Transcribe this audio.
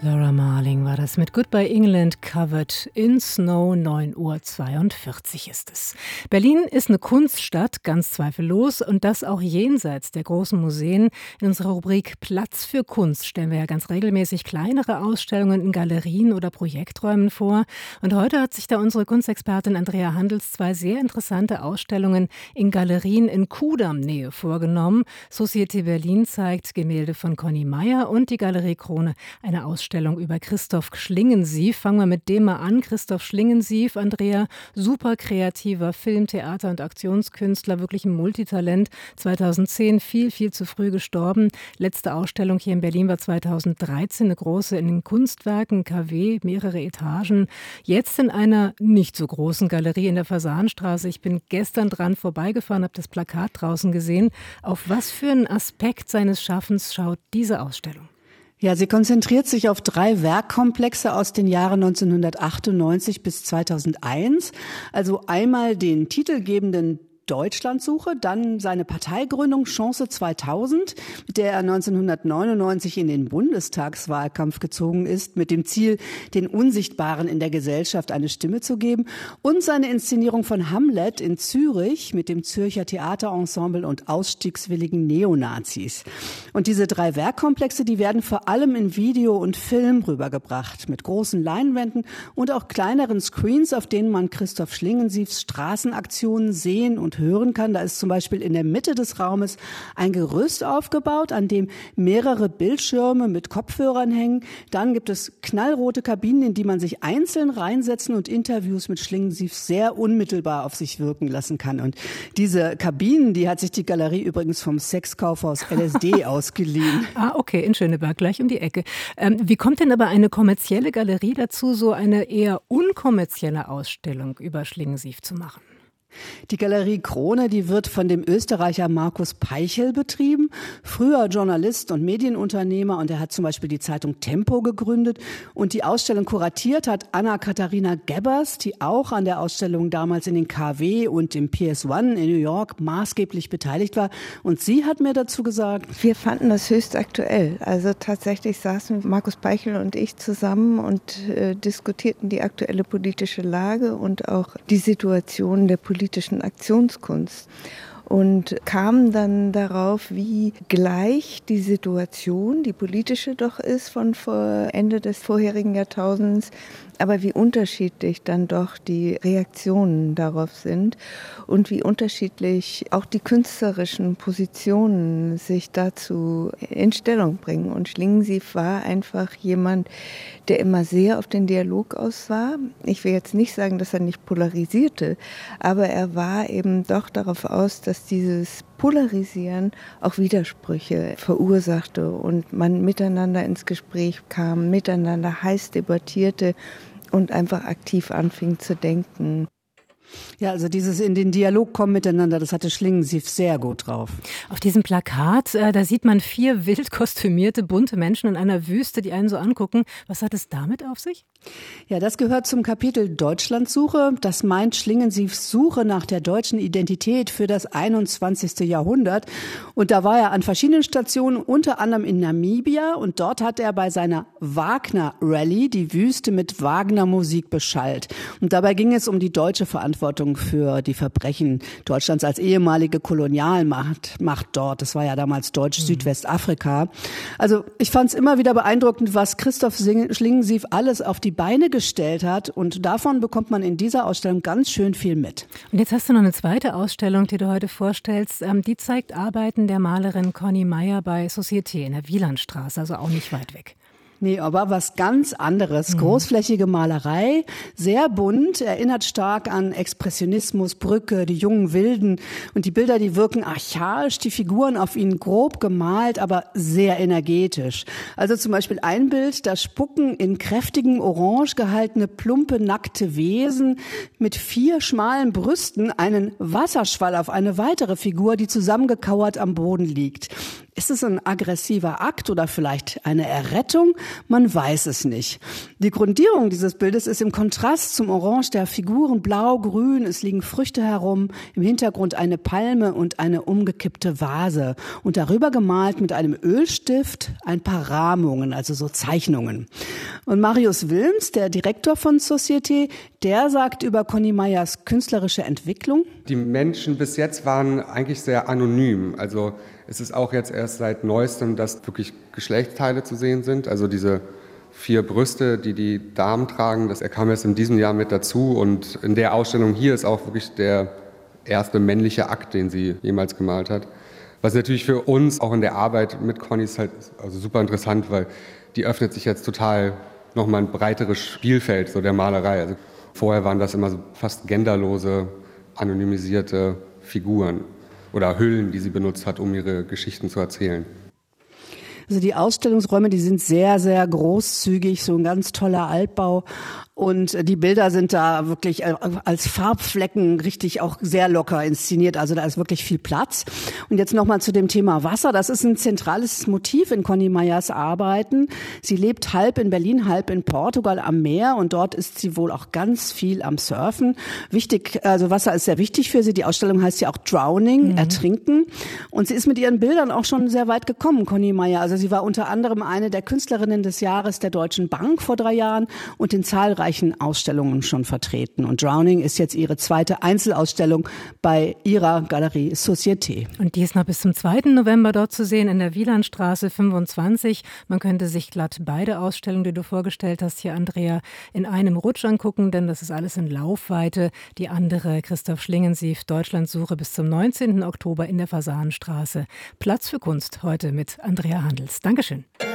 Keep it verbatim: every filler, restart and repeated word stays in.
Laura Marling war das mit Goodbye England Covered in Snow. neun Uhr zweiundvierzig ist es. Berlin ist eine Kunststadt, ganz zweifellos, und das auch jenseits der großen Museen. In unserer Rubrik Platz für Kunst stellen wir ja ganz regelmäßig kleinere Ausstellungen in Galerien oder Projekträumen vor. Und heute hat sich da unsere Kunstexpertin Andrea Handels zwei sehr interessante Ausstellungen in Galerien in Kudamm-Nähe vorgenommen. Société Berlin zeigt Gemälde von Conny Meyer und die Galerie Krone eine Ausstellung über Christoph Schlingensief. Fangen wir mit dem mal an. Christoph Schlingensief, Andrea, super kreativer Film-, Theater- und Aktionskünstler, wirklich ein Multitalent. zweitausendzehn viel, viel zu früh gestorben. Letzte Ausstellung hier in Berlin war zweitausenddreizehn, eine große in den Kunstwerken, K W, mehrere Etagen. Jetzt in einer nicht so großen Galerie in der Fasanstraße. Ich bin gestern dran vorbeigefahren, habe das Plakat draußen gesehen. Auf was für einen Aspekt seines Schaffens schaut diese Ausstellung? Ja, sie konzentriert sich auf drei Werkkomplexe aus den Jahren neunzehnhundertachtundneunzig bis zweitausendeins. Also einmal den titelgebenden Deutschlandsuche, dann seine Parteigründung Chance zweitausend, mit der er neunzehnhundertneunundneunzig in den Bundestagswahlkampf gezogen ist, mit dem Ziel, den Unsichtbaren in der Gesellschaft eine Stimme zu geben, und seine Inszenierung von Hamlet in Zürich mit dem Zürcher Theaterensemble und ausstiegswilligen Neonazis. Und diese drei Werkkomplexe, die werden vor allem in Video und Film rübergebracht, mit großen Leinwänden und auch kleineren Screens, auf denen man Christoph Schlingensiefs Straßenaktionen sehen und hören kann. Da ist zum Beispiel in der Mitte des Raumes ein Gerüst aufgebaut, an dem mehrere Bildschirme mit Kopfhörern hängen. Dann gibt es knallrote Kabinen, in die man sich einzeln reinsetzen und Interviews mit Schlingensief sehr unmittelbar auf sich wirken lassen kann. Und diese Kabinen, die hat sich die Galerie übrigens vom Sexkaufhaus L S D ausgeliehen. Ah, okay, in Schöneberg, gleich um die Ecke. Ähm, wie kommt denn aber eine kommerzielle Galerie dazu, so eine eher unkommerzielle Ausstellung über Schlingensief zu machen? Die Galerie Krone, die wird von dem Österreicher Markus Peichel betrieben, früher Journalist und Medienunternehmer, und er hat zum Beispiel die Zeitung Tempo gegründet, und die Ausstellung kuratiert hat Anna-Katharina Gebbers, die auch an der Ausstellung damals in den K W und im P S eins in New York maßgeblich beteiligt war, und sie hat mir dazu gesagt: Wir fanden das höchst aktuell. Also tatsächlich saßen Markus Peichel und ich zusammen und äh, diskutierten die aktuelle politische Lage und auch die Situation der Politik politischen Aktionskunst und kamen dann darauf, wie gleich die Situation, die politische doch ist von vor Ende des vorherigen Jahrtausends, aber wie unterschiedlich dann doch die Reaktionen darauf sind und wie unterschiedlich auch die künstlerischen Positionen sich dazu in Stellung bringen. Und Schlingensief war einfach jemand, der immer sehr auf den Dialog aus war. Ich will jetzt nicht sagen, dass er nicht polarisierte, aber er war eben doch darauf aus, dass dieses Polarisieren auch Widersprüche verursachte und man miteinander ins Gespräch kam, miteinander heiß debattierte und einfach aktiv anfing zu denken. Ja, also dieses in den Dialog kommen miteinander, das hatte Schlingensief sehr gut drauf. Auf diesem Plakat, äh, da sieht man vier wild kostümierte, bunte Menschen in einer Wüste, die einen so angucken. Was hat es damit auf sich? Ja, das gehört zum Kapitel Deutschlandsuche. Das meint Schlingensiefs Suche nach der deutschen Identität für das einundzwanzigste Jahrhundert. Und da war er an verschiedenen Stationen, unter anderem in Namibia. Und dort hat er bei seiner Wagner-Rallye die Wüste mit Wagner-Musik beschallt. Und dabei ging es um die deutsche Verantwortung für die Verbrechen Deutschlands als ehemalige Kolonialmacht Macht dort. Das war ja damals Deutsch-Südwestafrika. Also ich fand es immer wieder beeindruckend, was Christoph Schlingensief alles auf die Beine gestellt hat. Und davon bekommt man in dieser Ausstellung ganz schön viel mit. Und jetzt hast du noch eine zweite Ausstellung, die du heute vorstellst. Ähm, die zeigt Arbeiten der Malerin Conny Meyer bei Société in der Wielandstraße, also auch nicht weit weg. Nee, aber was ganz anderes. Großflächige Malerei, sehr bunt, erinnert stark an Expressionismus, Brücke, die jungen Wilden. Und die Bilder, die wirken archaisch, die Figuren auf ihnen grob gemalt, aber sehr energetisch. Also zum Beispiel ein Bild, da spucken in kräftigem Orange gehaltene, plumpe, nackte Wesen mit vier schmalen Brüsten einen Wasserschwall auf eine weitere Figur, die zusammengekauert am Boden liegt. Ist es ein aggressiver Akt oder vielleicht eine Errettung? Man weiß es nicht. Die Grundierung dieses Bildes ist im Kontrast zum Orange der Figuren blau, grün, es liegen Früchte herum, im Hintergrund eine Palme und eine umgekippte Vase und darüber gemalt mit einem Ölstift ein paar Rahmungen, also so Zeichnungen. Und Marius Wilms, der Direktor von Société, der sagt über Conny Meyers künstlerische Entwicklung: Die Menschen bis jetzt waren eigentlich sehr anonym. Also es ist auch jetzt erst seit Neuestem, dass wirklich Geschlechtsteile zu sehen sind. Also diese vier Brüste, die die Damen tragen, das kam erst in diesem Jahr mit dazu. Und in der Ausstellung hier ist auch wirklich der erste männliche Akt, den sie jemals gemalt hat. Was natürlich für uns auch in der Arbeit mit Conny ist halt also super interessant, weil die öffnet sich jetzt total nochmal ein breiteres Spielfeld so der Malerei. Also vorher waren das immer so fast genderlose, anonymisierte Figuren oder Hüllen, die sie benutzt hat, um ihre Geschichten zu erzählen. Also die Ausstellungsräume, die sind sehr, sehr großzügig, so ein ganz toller Altbau. Und die Bilder sind da wirklich als Farbflecken richtig auch sehr locker inszeniert. Also da ist wirklich viel Platz. Und jetzt nochmal zu dem Thema Wasser. Das ist ein zentrales Motiv in Conny Meyers Arbeiten. Sie lebt halb in Berlin, halb in Portugal am Meer. Und dort ist sie wohl auch ganz viel am Surfen. Wichtig, also Wasser ist sehr wichtig für sie. Die Ausstellung heißt ja auch Drowning, mhm. Ertrinken. Und sie ist mit ihren Bildern auch schon sehr weit gekommen, Conny Meyer. Also sie war unter anderem eine der Künstlerinnen des Jahres der Deutschen Bank vor drei Jahren und in zahlreichen Ausstellungen schon vertreten. Und Drowning ist jetzt ihre zweite Einzelausstellung bei ihrer Galerie Société. Und die ist noch bis zum zweiten November dort zu sehen in der Wielandstraße fünfundzwanzig. Man könnte sich glatt beide Ausstellungen, die du vorgestellt hast hier, Andrea, in einem Rutsch angucken, denn das ist alles in Laufweite. Die andere, Christoph Schlingensief, Deutschlandsuche, bis zum neunzehnten Oktober in der Fasanenstraße. Platz für Kunst heute mit Andrea Handels. Dankeschön.